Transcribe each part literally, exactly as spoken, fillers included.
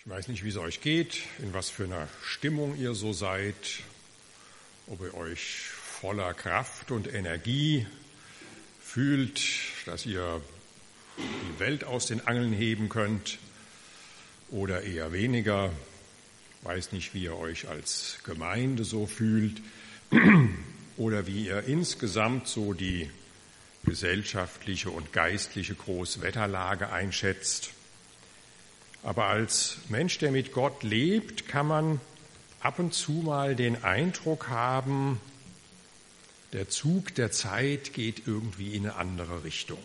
Ich weiß nicht, wie es euch geht, in was für einer Stimmung ihr so seid, ob ihr euch voller Kraft und Energie fühlt, dass ihr die Welt aus den Angeln heben könnt oder eher weniger. Ich weiß nicht, wie ihr euch als Gemeinde so fühlt oder wie ihr insgesamt so die gesellschaftliche und geistliche Großwetterlage einschätzt. Aber als Mensch, der mit Gott lebt, kann man ab und zu mal den Eindruck haben, der Zug der Zeit geht irgendwie in eine andere Richtung.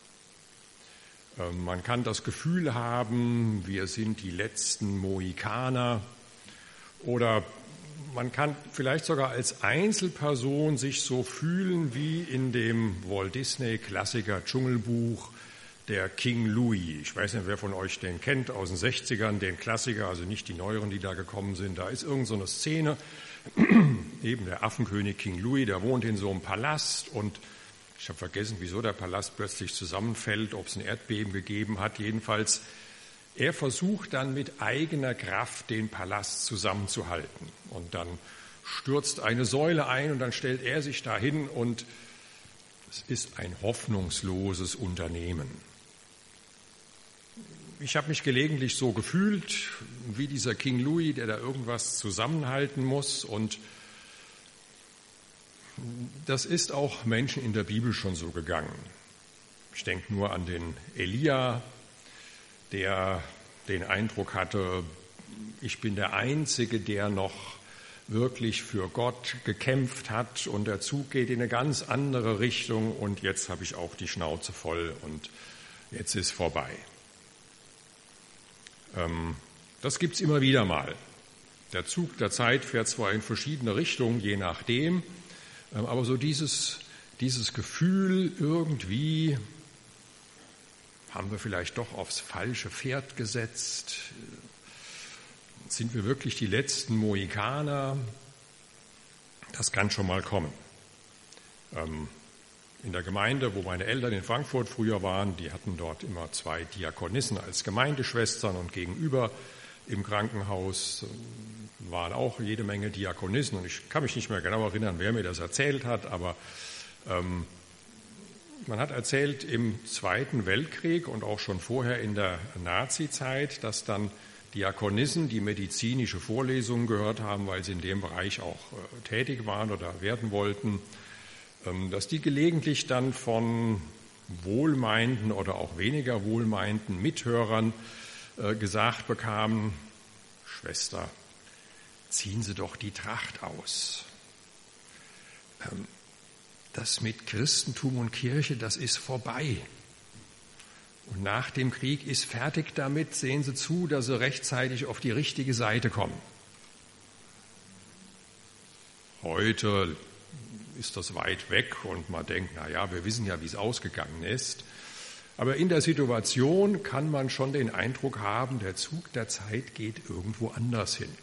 Man kann das Gefühl haben, wir sind die letzten Mohikaner, oder man kann vielleicht sogar als Einzelperson sich so fühlen wie in dem Walt Disney-Klassiker Dschungelbuch, der King Louis. Ich weiß nicht, wer von euch den kennt, aus den sechzigern, den Klassiker, also nicht die neueren, die da gekommen sind. Da ist irgend so eine Szene, eben der Affenkönig King Louis, der wohnt in so einem Palast und ich habe vergessen, wieso der Palast plötzlich zusammenfällt, ob es ein Erdbeben gegeben hat. Jedenfalls, er versucht dann mit eigener Kraft den Palast zusammenzuhalten. Und dann stürzt eine Säule ein und dann stellt er sich dahin und es ist ein hoffnungsloses Unternehmen. Ich habe mich gelegentlich so gefühlt, wie dieser King Louis, der da irgendwas zusammenhalten muss. Und das ist auch Menschen in der Bibel schon so gegangen. Ich denke nur an den Elia, der den Eindruck hatte, ich bin der Einzige, der noch wirklich für Gott gekämpft hat und der Zug geht in eine ganz andere Richtung und jetzt habe ich auch die Schnauze voll und jetzt ist vorbei. Das gibt es immer wieder mal. Der Zug der Zeit fährt zwar in verschiedene Richtungen, je nachdem, aber so dieses, dieses Gefühl, irgendwie haben wir vielleicht doch aufs falsche Pferd gesetzt, sind wir wirklich die letzten Mohikaner, das kann schon mal kommen. In der Gemeinde, wo meine Eltern in Frankfurt früher waren, die hatten dort immer zwei Diakonissen als Gemeindeschwestern und gegenüber im Krankenhaus waren auch jede Menge Diakonissen. Und ich kann mich nicht mehr genau erinnern, wer mir das erzählt hat, aber ähm, man hat erzählt, im Zweiten Weltkrieg und auch schon vorher in der Nazizeit, dass dann Diakonissen, die medizinische Vorlesungen gehört haben, weil sie in dem Bereich auch äh, tätig waren oder werden wollten, ähm, dass die gelegentlich dann von wohlmeinten oder auch weniger wohlmeinten Mithörern äh, gesagt bekamen, Schwester, ziehen Sie doch die Tracht aus. Ähm, das mit Christentum und Kirche, das ist vorbei. Und nach dem Krieg ist fertig damit, sehen Sie zu, dass Sie rechtzeitig auf die richtige Seite kommen. Heute ist das weit weg und man denkt, na ja, wir wissen ja, wie es ausgegangen ist. Aber in der Situation kann man schon den Eindruck haben, der Zug der Zeit geht irgendwo anders hin.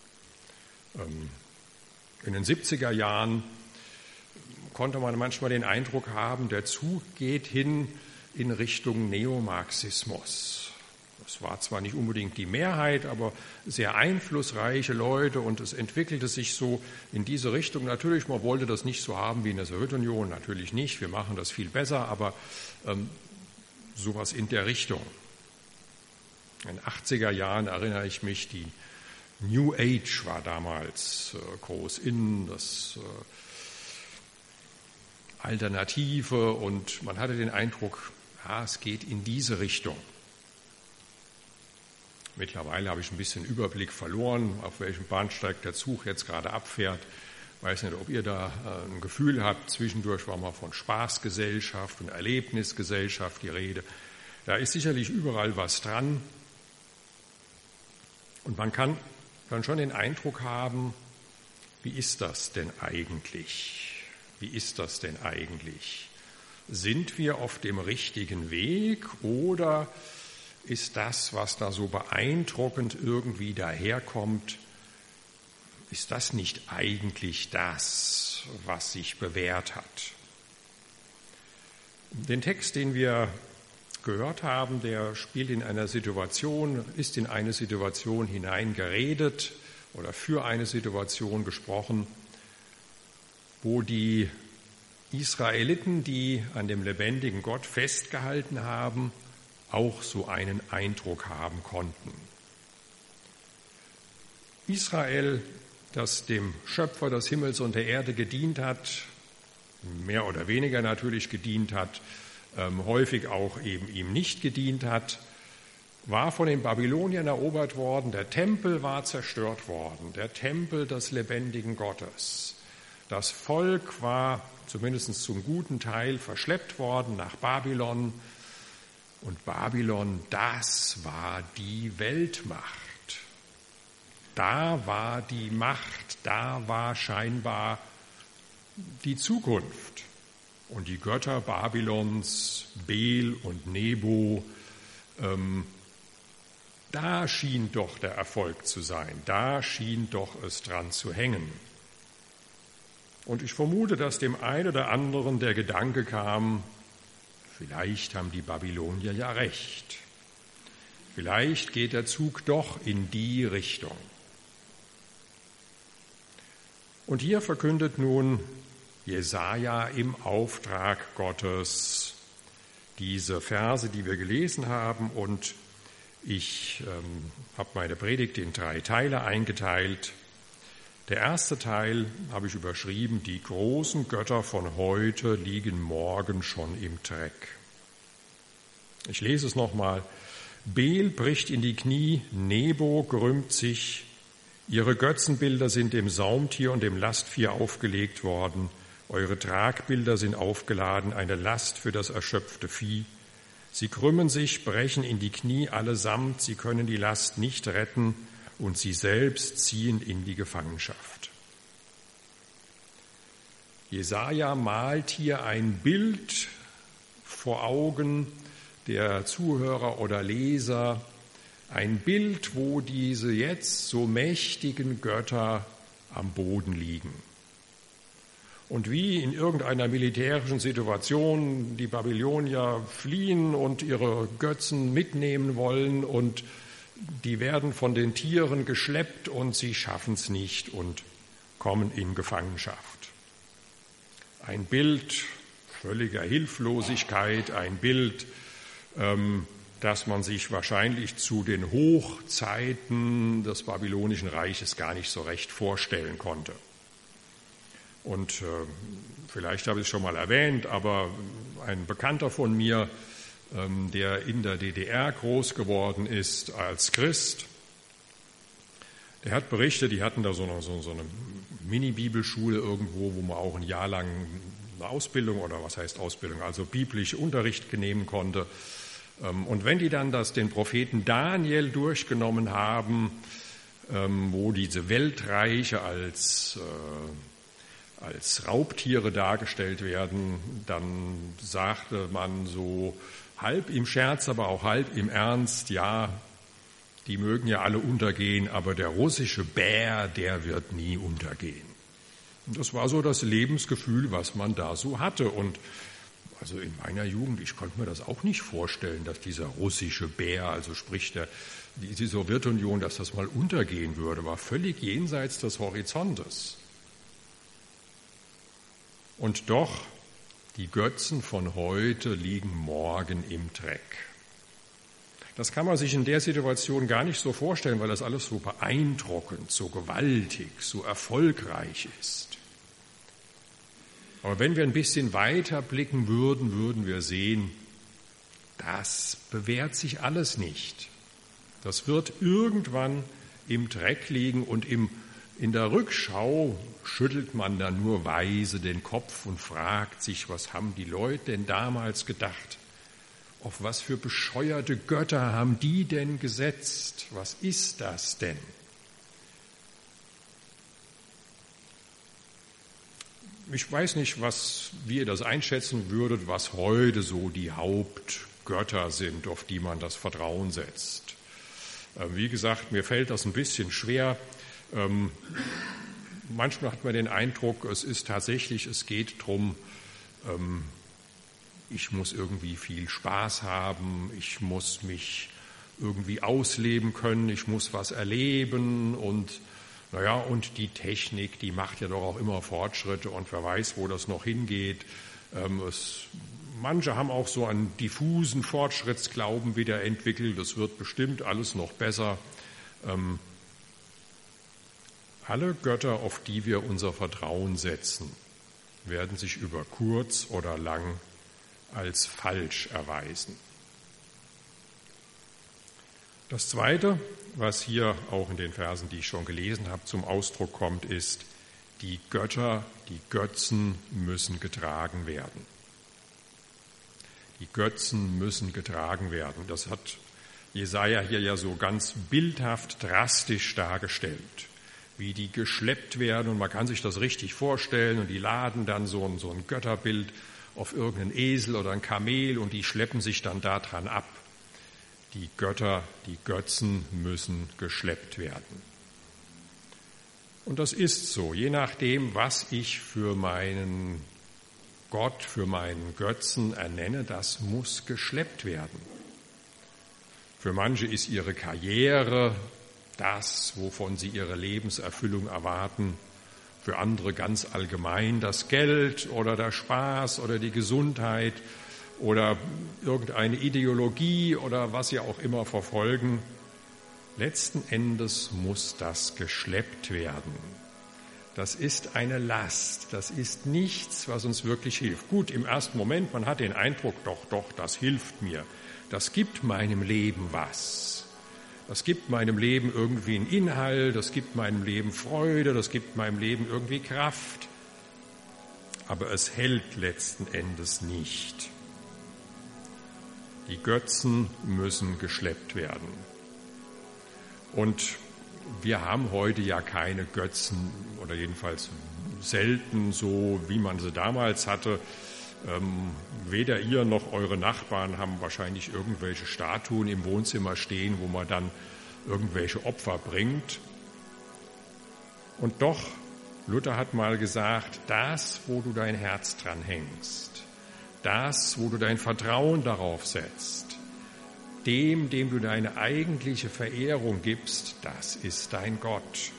In den siebziger Jahren konnte man manchmal den Eindruck haben, der Zug geht hin in Richtung Neomarxismus. Das war zwar nicht unbedingt die Mehrheit, aber sehr einflussreiche Leute und es entwickelte sich so in diese Richtung. Natürlich, man wollte das nicht so haben wie in der Sowjetunion, natürlich nicht, wir machen das viel besser, aber ähm, sowas in der Richtung. In den achtziger Jahren erinnere ich mich, die New Age war damals äh, groß in, das äh, Alternative und man hatte den Eindruck, ja, es geht in diese Richtung. Mittlerweile habe ich ein bisschen Überblick verloren, auf welchem Bahnsteig der Zug jetzt gerade abfährt. Ich weiß nicht, ob ihr da äh, ein Gefühl habt. Zwischendurch war mal von Spaßgesellschaft und Erlebnisgesellschaft die Rede. Da ist sicherlich überall was dran. Und man kann dann schon den Eindruck haben, wie ist das denn eigentlich? Wie ist das denn eigentlich? Sind wir auf dem richtigen Weg oder ist das, was da so beeindruckend irgendwie daherkommt, ist das nicht eigentlich das, was sich bewährt hat? Den Text, den wir gehört haben, der spielt in einer Situation, ist in eine Situation hineingeredet oder für eine Situation gesprochen, wo die Israeliten, die an dem lebendigen Gott festgehalten haben, auch so einen Eindruck haben konnten. Israel, das dem Schöpfer des Himmels und der Erde gedient hat, mehr oder weniger natürlich gedient hat, ähm, häufig auch eben ihm nicht gedient hat, war von den Babyloniern erobert worden, der Tempel war zerstört worden, der Tempel des lebendigen Gottes. Das Volk war zumindest zum guten Teil verschleppt worden nach Babylon. Und Babylon, das war die Weltmacht. Da war die Macht, da war scheinbar die Zukunft. Und die Götter Babylons, Bel und Nebo, ähm, da schien doch der Erfolg zu sein, da schien doch es dran zu hängen. Und ich vermute, dass dem einen oder anderen der Gedanke kam, vielleicht haben die Babylonier ja recht. Vielleicht geht der Zug doch in die Richtung. Und hier verkündet nun Jesaja im Auftrag Gottes diese Verse, die wir gelesen haben. Und ich ähm, habe meine Predigt in drei Teile eingeteilt. Der erste Teil habe ich überschrieben, die großen Götter von heute liegen morgen schon im Dreck. Ich lese es nochmal. Bel bricht in die Knie, Nebo krümmt sich, ihre Götzenbilder sind dem Saumtier und dem Lastvieh aufgelegt worden, eure Tragbilder sind aufgeladen, eine Last für das erschöpfte Vieh. Sie krümmen sich, brechen in die Knie allesamt, sie können die Last nicht retten, und sie selbst ziehen in die Gefangenschaft. Jesaja malt hier ein Bild vor Augen der Zuhörer oder Leser, ein Bild, wo diese jetzt so mächtigen Götter am Boden liegen. Und wie in irgendeiner militärischen Situation die Babylonier fliehen und ihre Götzen mitnehmen wollen und die werden von den Tieren geschleppt und sie schaffen es nicht und kommen in Gefangenschaft. Ein Bild völliger Hilflosigkeit, ein Bild, ähm, das man sich wahrscheinlich zu den Hochzeiten des Babylonischen Reiches gar nicht so recht vorstellen konnte. Und äh, vielleicht habe ich es schon mal erwähnt, aber ein Bekannter von mir, der in der D D R groß geworden ist als Christ, der hat berichtet, die hatten da so eine, so, so eine Mini-Bibelschule irgendwo, wo man auch ein Jahr lang eine Ausbildung oder was heißt Ausbildung, also biblisch Unterricht nehmen konnte. Und wenn die dann das, den Propheten Daniel durchgenommen haben, wo diese Weltreiche als, als Raubtiere dargestellt werden, dann sagte man so, halb im Scherz, aber auch halb im Ernst, ja, die mögen ja alle untergehen, aber der russische Bär, der wird nie untergehen. Und das war so das Lebensgefühl, was man da so hatte. Und also in meiner Jugend, ich konnte mir das auch nicht vorstellen, dass dieser russische Bär, also sprich der, die Sowjetunion, dass das mal untergehen würde, war völlig jenseits des Horizontes. Und doch, die Götzen von heute liegen morgen im Dreck. Das kann man sich in der Situation gar nicht so vorstellen, weil das alles so beeindruckend, so gewaltig, so erfolgreich ist. Aber wenn wir ein bisschen weiter blicken würden, würden wir sehen, das bewährt sich alles nicht. Das wird irgendwann im Dreck liegen und im In der Rückschau schüttelt man dann nur weise den Kopf und fragt sich, was haben die Leute denn damals gedacht? Auf was für bescheuerte Götter haben die denn gesetzt? Was ist das denn? Ich weiß nicht, was, wie ihr das einschätzen würdet, was heute so die Hauptgötter sind, auf die man das Vertrauen setzt. Wie gesagt, mir fällt das ein bisschen schwer. Ähm, manchmal hat man den Eindruck, es ist tatsächlich, es geht darum, ähm, ich muss irgendwie viel Spaß haben, ich muss mich irgendwie ausleben können, ich muss was erleben und naja, und die Technik, die macht ja doch auch immer Fortschritte und wer weiß, wo das noch hingeht. Ähm, es, manche haben auch so einen diffusen Fortschrittsglauben wieder entwickelt, das wird bestimmt alles noch besser. Ähm, alle Götter, auf die wir unser Vertrauen setzen, werden sich über kurz oder lang als falsch erweisen. Das Zweite, was hier auch in den Versen, die ich schon gelesen habe, zum Ausdruck kommt, ist, die Götter, die Götzen müssen getragen werden. Die Götzen müssen getragen werden. Das hat Jesaja hier ja so ganz bildhaft, drastisch dargestellt, wie die geschleppt werden. Und man kann sich das richtig vorstellen. Und die laden dann so ein, so ein Götterbild auf irgendeinen Esel oder ein Kamel und die schleppen sich dann daran ab. Die Götter, die Götzen müssen geschleppt werden. Und das ist so, je nachdem, was ich für meinen Gott, für meinen Götzen ernenne, das muss geschleppt werden. Für manche ist ihre Karriere das, wovon sie ihre Lebenserfüllung erwarten. Für andere ganz allgemein das Geld oder der Spaß oder die Gesundheit oder irgendeine Ideologie oder was sie auch immer verfolgen. Letzten Endes muss das geschleppt werden. Das ist eine Last, das ist nichts, was uns wirklich hilft. Gut, im ersten Moment, man hat den Eindruck, doch, doch, das hilft mir. Das gibt meinem Leben was. Das gibt meinem Leben irgendwie einen Inhalt, das gibt meinem Leben Freude, das gibt meinem Leben irgendwie Kraft. Aber es hält letzten Endes nicht. Die Götzen müssen geschleppt werden. Und wir haben heute ja keine Götzen oder jedenfalls selten so, wie man sie damals hatte. Ähm, weder ihr noch eure Nachbarn haben wahrscheinlich irgendwelche Statuen im Wohnzimmer stehen, wo man dann irgendwelche Opfer bringt. Und doch, Luther hat mal gesagt, das, wo du dein Herz dran hängst, das, wo du dein Vertrauen darauf setzt, dem, dem du deine eigentliche Verehrung gibst, das ist dein Gott.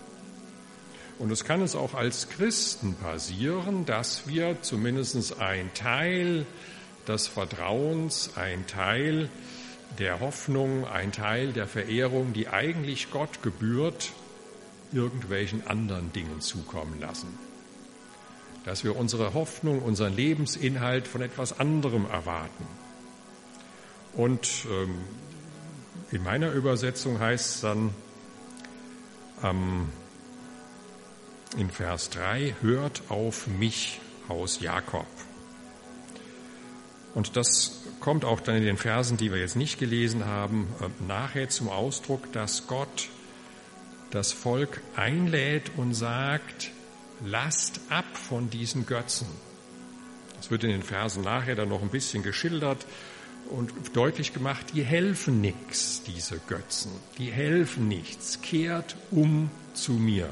Und es kann uns auch als Christen passieren, dass wir zumindest ein Teil des Vertrauens, ein Teil der Hoffnung, ein Teil der Verehrung, die eigentlich Gott gebührt, irgendwelchen anderen Dingen zukommen lassen. Dass wir unsere Hoffnung, unseren Lebensinhalt von etwas anderem erwarten. Und ähm, in meiner Übersetzung heißt es dann ähm, in Vers drei, hört auf mich, Haus Jakob. Und das kommt auch dann in den Versen, die wir jetzt nicht gelesen haben, nachher zum Ausdruck, dass Gott das Volk einlädt und sagt, lasst ab von diesen Götzen. Das wird in den Versen nachher dann noch ein bisschen geschildert und deutlich gemacht, die helfen nichts, diese Götzen. Die helfen nichts. Kehrt um zu mir.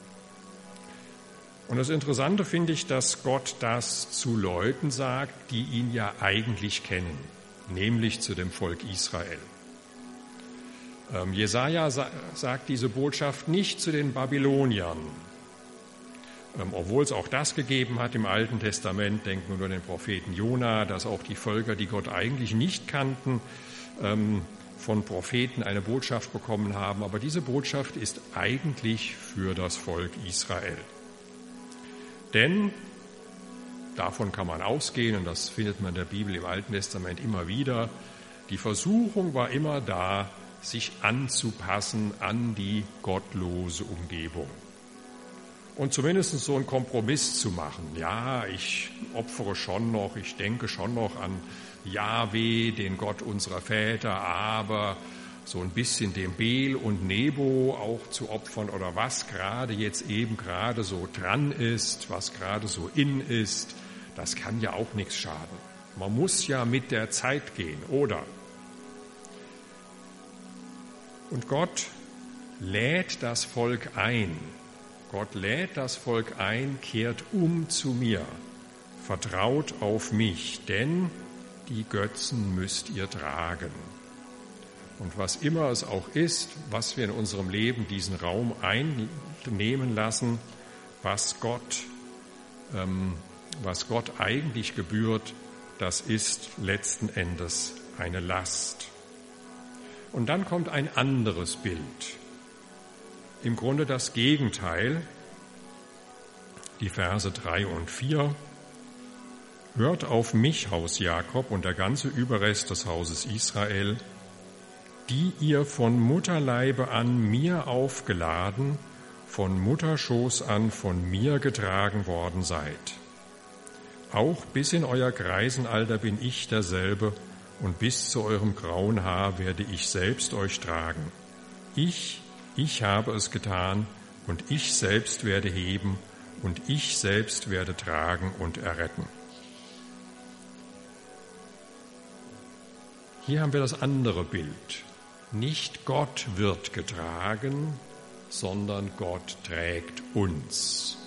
Und das Interessante finde ich, dass Gott das zu Leuten sagt, die ihn ja eigentlich kennen, nämlich zu dem Volk Israel. Ähm, Jesaja sa- sagt diese Botschaft nicht zu den Babyloniern, ähm, obwohl es auch das gegeben hat im Alten Testament, denken wir nur an den Propheten Jona, dass auch die Völker, die Gott eigentlich nicht kannten, ähm, von Propheten eine Botschaft bekommen haben. Aber diese Botschaft ist eigentlich für das Volk Israel. Denn davon kann man ausgehen, und das findet man in der Bibel im Alten Testament immer wieder, die Versuchung war immer da, sich anzupassen an die gottlose Umgebung. Und zumindest so einen Kompromiss zu machen. Ja, ich opfere schon noch, ich denke schon noch an Jahwe, den Gott unserer Väter, aber so ein bisschen dem Bel und Nebo auch zu opfern oder was gerade jetzt eben gerade so dran ist, was gerade so in ist, das kann ja auch nichts schaden. Man muss ja mit der Zeit gehen, oder? Und Gott lädt das Volk ein. Gott lädt das Volk ein, kehrt um zu mir. vertraut auf mich, denn die Götzen müsst ihr tragen. Und was immer es auch ist, was wir in unserem Leben diesen Raum einnehmen lassen, was Gott, ähm, was Gott eigentlich gebührt, das ist letzten Endes eine Last. Und dann kommt ein anderes Bild. Im Grunde das Gegenteil, die Verse drei und vier. Hört auf mich, Haus Jakob, und der ganze Überrest des Hauses Israel, die ihr von Mutterleibe an mir aufgeladen, von Mutterschoß an von mir getragen worden seid. Auch bis in euer Greisenalter bin ich derselbe, und bis zu eurem grauen Haar werde ich selbst euch tragen. Ich, ich habe es getan, und ich selbst werde heben, und ich selbst werde tragen und erretten. Hier haben wir das andere Bild. Nicht Gott wird getragen, sondern Gott trägt uns.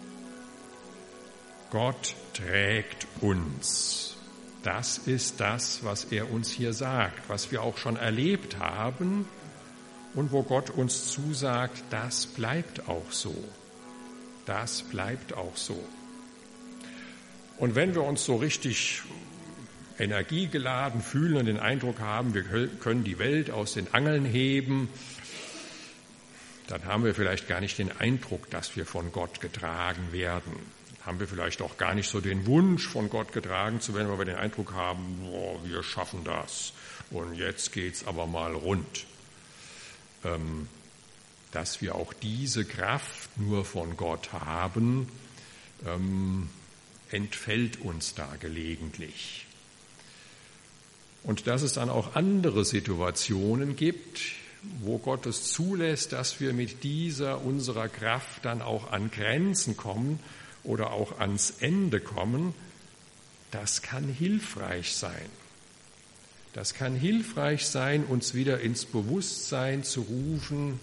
Gott trägt uns. Das ist das, was er uns hier sagt, was wir auch schon erlebt haben und wo Gott uns zusagt, das bleibt auch so. Das bleibt auch so. Und wenn wir uns so richtig energiegeladen fühlen und den Eindruck haben, wir können die Welt aus den Angeln heben, dann haben wir vielleicht gar nicht den Eindruck, dass wir von Gott getragen werden. Haben wir vielleicht auch gar nicht so den Wunsch, von Gott getragen zu werden, weil wir den Eindruck haben, boah, wir schaffen das und jetzt geht's aber mal rund. Ähm, dass wir auch diese Kraft nur von Gott haben, ähm, entfällt uns da gelegentlich. Und dass es dann auch andere Situationen gibt, wo Gott es zulässt, dass wir mit dieser unserer Kraft dann auch an Grenzen kommen oder auch ans Ende kommen, das kann hilfreich sein. Das kann hilfreich sein, uns wieder ins Bewusstsein zu rufen,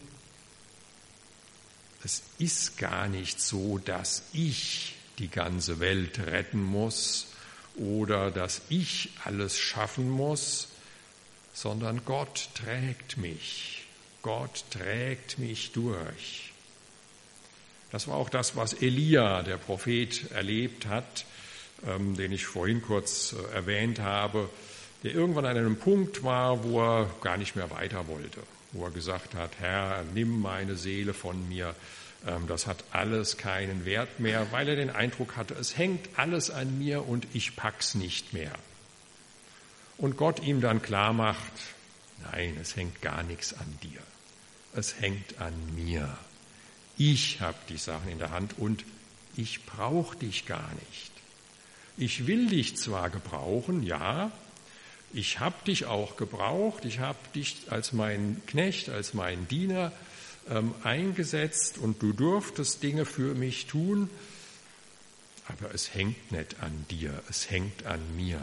es ist gar nicht so, dass ich die ganze Welt retten muss, oder dass ich alles schaffen muss, sondern Gott trägt mich. Gott trägt mich durch. Das war auch das, was Elia, der Prophet, erlebt hat, ähm, den ich vorhin kurz äh, erwähnt habe, der irgendwann an einem Punkt war, wo er gar nicht mehr weiter wollte, wo er gesagt hat, Herr, nimm meine Seele von mir. Das hat alles keinen Wert mehr, weil er den Eindruck hatte, es hängt alles an mir und ich pack's nicht mehr. Und Gott ihm dann klar macht, nein, es hängt gar nichts an dir. Es hängt an mir. Ich habe die Sachen in der Hand und ich brauche dich gar nicht. Ich will dich zwar gebrauchen, ja, ich habe dich auch gebraucht, ich habe dich als mein Knecht, als mein Diener eingesetzt und du durftest Dinge für mich tun, aber es hängt nicht an dir, es hängt an mir.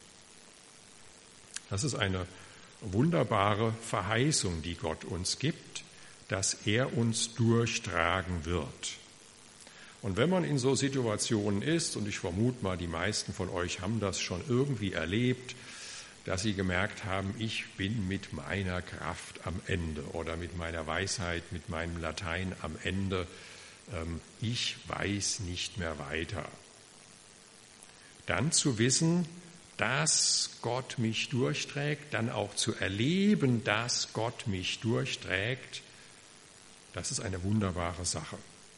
Das ist eine wunderbare Verheißung, die Gott uns gibt, dass er uns durchtragen wird. Und wenn man in so Situationen ist, und ich vermute mal, die meisten von euch haben das schon irgendwie erlebt, dass sie gemerkt haben, ich bin mit meiner Kraft am Ende oder mit meiner Weisheit, mit meinem Latein am Ende. Ich weiß nicht mehr weiter. Dann zu wissen, dass Gott mich durchträgt, dann auch zu erleben, dass Gott mich durchträgt, das ist eine wunderbare Sache.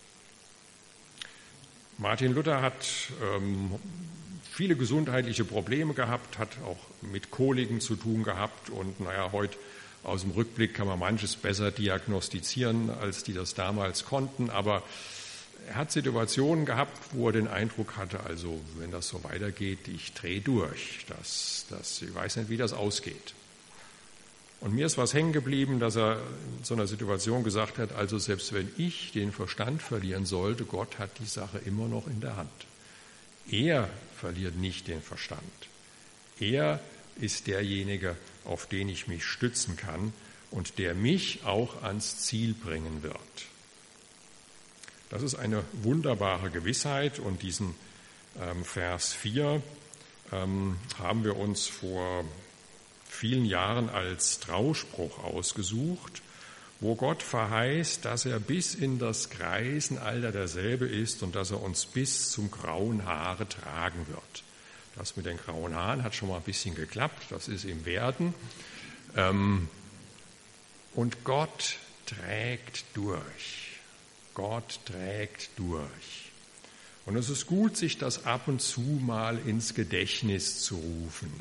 Martin Luther hat ähm, viele gesundheitliche Probleme gehabt, hat auch mit Koliken zu tun gehabt und naja, heute aus dem Rückblick kann man manches besser diagnostizieren, als die das damals konnten, aber er hat Situationen gehabt, wo er den Eindruck hatte, also wenn das so weitergeht, ich drehe durch, das, das, ich weiß nicht, wie das ausgeht. Und mir ist was hängen geblieben, dass er in so einer Situation gesagt hat, also selbst wenn ich den Verstand verlieren sollte, Gott hat die Sache immer noch in der Hand. Er verliert nicht den Verstand. Er ist derjenige, auf den ich mich stützen kann und der mich auch ans Ziel bringen wird. Das ist eine wunderbare Gewissheit und diesen ähm, Vers vier, ähm, haben wir uns vor vielen Jahren als Trauspruch ausgesucht, wo Gott verheißt, dass er bis in das Greisenalter derselbe ist und dass er uns bis zum grauen Haare tragen wird. Das mit den grauen Haaren hat schon mal ein bisschen geklappt, das ist im Werden. Und Gott trägt durch. Gott trägt durch. Und es ist gut, sich das ab und zu mal ins Gedächtnis zu rufen.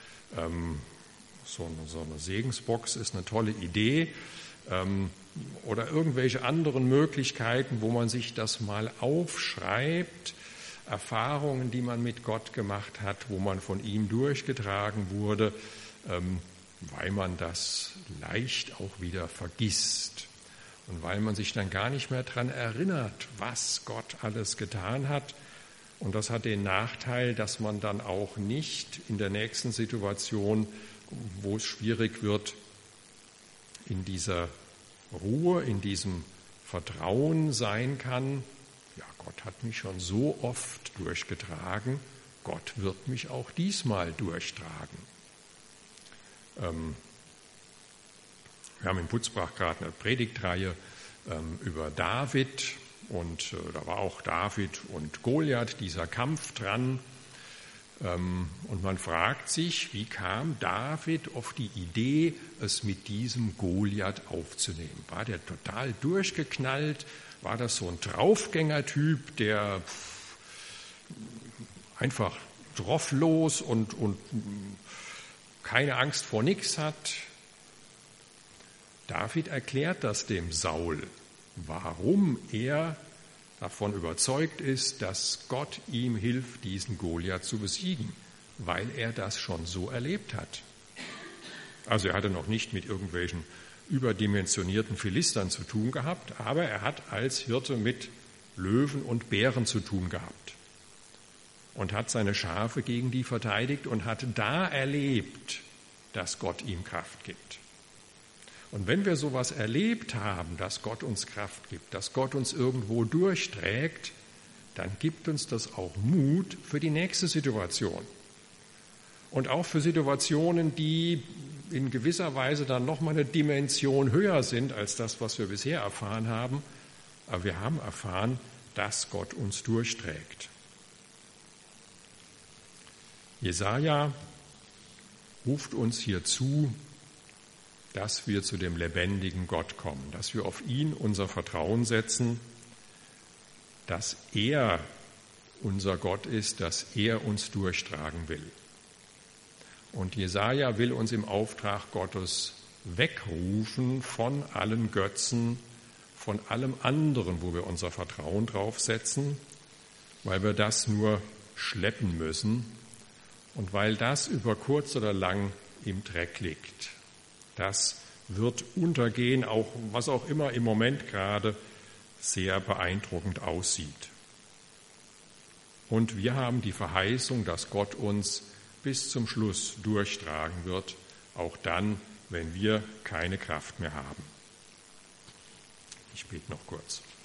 So eine, so eine Segensbox ist eine tolle Idee. Oder irgendwelche anderen Möglichkeiten, wo man sich das mal aufschreibt, Erfahrungen, die man mit Gott gemacht hat, wo man von ihm durchgetragen wurde, weil man das leicht auch wieder vergisst und weil man sich dann gar nicht mehr daran erinnert, was Gott alles getan hat. Und das hat den Nachteil, dass man dann auch nicht in der nächsten Situation, wo es schwierig wird, in dieser Ruhe, in diesem Vertrauen sein kann. Ja, Gott hat mich schon so oft durchgetragen, Gott wird mich auch diesmal durchtragen. Ähm, wir haben in Butzbach gerade eine Predigtreihe ähm, über David und äh, da war auch David und Goliath, dieser Kampf dran. Ähm, und man fragt sich, wie kam David auf die Idee, es mit diesem Goliath aufzunehmen? War der total durchgeknallt? War das so ein Draufgängertyp, der einfach drauflos und, und keine Angst vor nichts hat? David erklärt das dem Saul, warum er davon überzeugt ist, dass Gott ihm hilft, diesen Goliath zu besiegen, weil er das schon so erlebt hat. Also er hatte noch nicht mit irgendwelchen überdimensionierten Philistern zu tun gehabt, aber er hat als Hirte mit Löwen und Bären zu tun gehabt und hat seine Schafe gegen die verteidigt und hat da erlebt, dass Gott ihm Kraft gibt. Und wenn wir sowas erlebt haben, dass Gott uns Kraft gibt, dass Gott uns irgendwo durchträgt, dann gibt uns das auch Mut für die nächste Situation. Und auch für Situationen, die in gewisser Weise dann nochmal eine Dimension höher sind als das, was wir bisher erfahren haben. Aber wir haben erfahren, dass Gott uns durchträgt. Jesaja ruft uns hier zu, dass wir zu dem lebendigen Gott kommen, dass wir auf ihn unser Vertrauen setzen, dass er unser Gott ist, dass er uns durchtragen will. Und Jesaja will uns im Auftrag Gottes wegrufen von allen Götzen, von allem anderen, wo wir unser Vertrauen drauf setzen, weil wir das nur schleppen müssen und weil das über kurz oder lang im Dreck liegt. Das wird untergehen, auch was auch immer im Moment gerade sehr beeindruckend aussieht. Und wir haben die Verheißung, dass Gott uns bis zum Schluss durchtragen wird, auch dann, wenn wir keine Kraft mehr haben. Ich bete noch kurz.